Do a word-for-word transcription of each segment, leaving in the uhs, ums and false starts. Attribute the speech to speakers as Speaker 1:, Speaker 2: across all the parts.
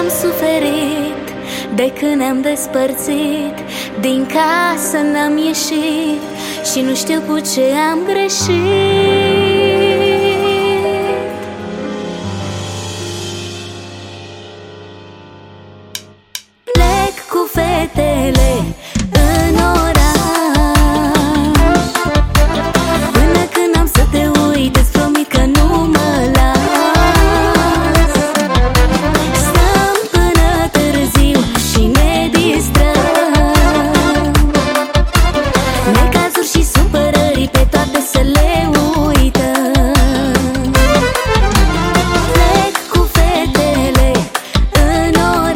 Speaker 1: am suferit de când ne-am despărțit. Din casă n-am ieșit și nu știu cu ce am greșit. Plec cu fetele în oraș, până când am să te uit, îți promit că nu mă las. Stăm până târziu și ne distrăm, necazuri și supărări, pe toate să le uităm. Plec cu fetele în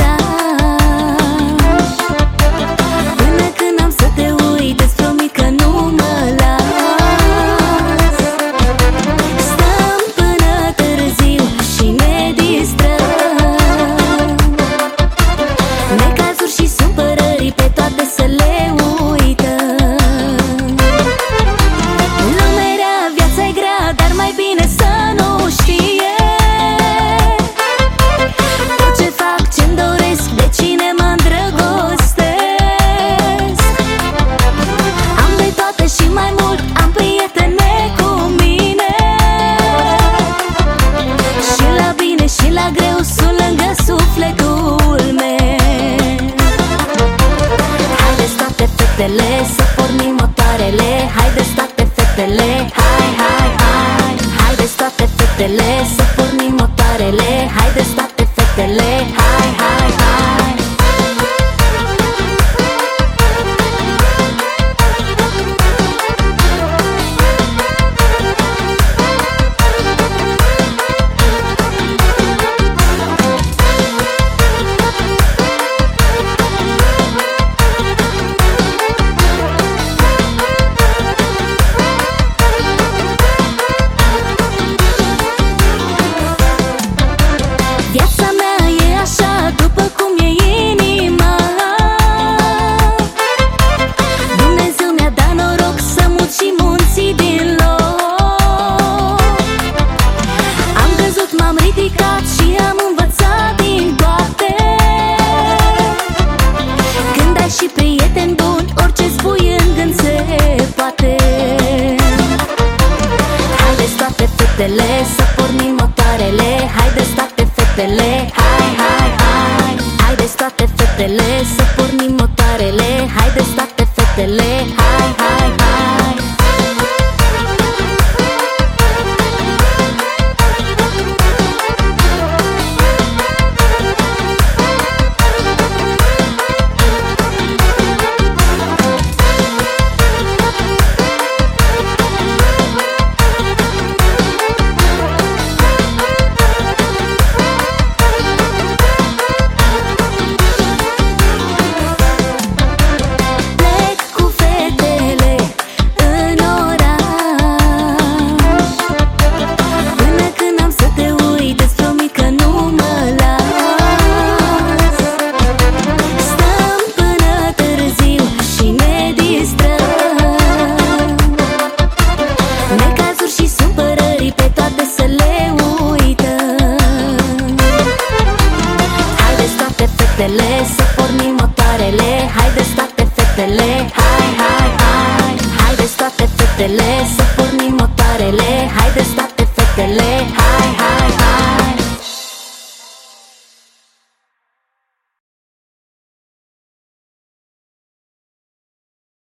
Speaker 1: oraș, până când am să te uit, îți promit că nu mă las. Stăm până târziu și ne distrăm, necazuri și supărări, pe toate să le uităm. Lumea rea, viața-i grea, dar mai bine să nu știe tot ce fac, ce-mi doresc, de cine mă îndrăgostesc. Am de toate și mai mult, am prietene cu mine, și la bine și la greu sunt lângă sufletul meu. Haideți toate fetele să pornim motoarele, haideți toate fetele, hai, hai, hai. Haideți toate fetele să pornim motoarele, haideți toate fetele, hai, hai, hai. Viața mea e așa, după cum e inima. Dumnezeu mi-a dat noroc să mut și munții din loc. Am căzut, m-am ridicat și am învățat din toate. Când ai și prieten bun, orice spui în gând se poate. Haideți toate fetele să pornim motoarele, haideți toate fetele, hai, hai, hai. Haideți toate fetele să pornim motoarele, haideți toate fetele, hai, hai, hai. Plec cu fetele în oraș, până când am să te uit, îți promit că nu mă las. Stăm până târziu și ne distrăm, necazuri și supărări, pe toate să le uităm. Haideți toate fetele să pornim motoarele, haideți toate fetele, hai, hai, hai. Haideți toate fetele să